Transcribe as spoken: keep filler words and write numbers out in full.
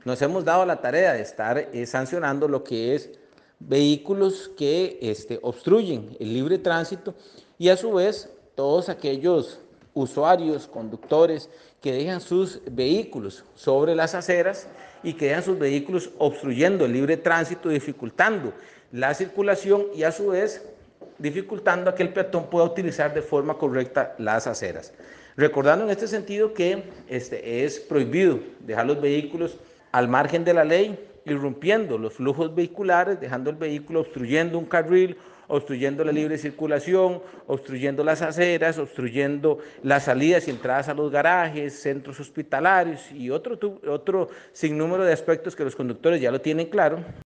nos hemos dado la tarea de estar eh, sancionando lo que es vehículos que este, obstruyen el libre tránsito y a su vez todos aquellos usuarios, conductores que dejan sus vehículos sobre las aceras y que dejan sus vehículos obstruyendo el libre tránsito, dificultando la circulación y a su vez dificultando a que el peatón pueda utilizar de forma correcta las aceras. Recordando en este sentido que este, es prohibido dejar los vehículos al margen de la ley, irrumpiendo los flujos vehiculares, dejando el vehículo obstruyendo un carril, obstruyendo la libre circulación, obstruyendo las aceras, obstruyendo las salidas y entradas a los garajes, centros hospitalarios y otro, otro sinnúmero de aspectos que los conductores ya lo tienen claro.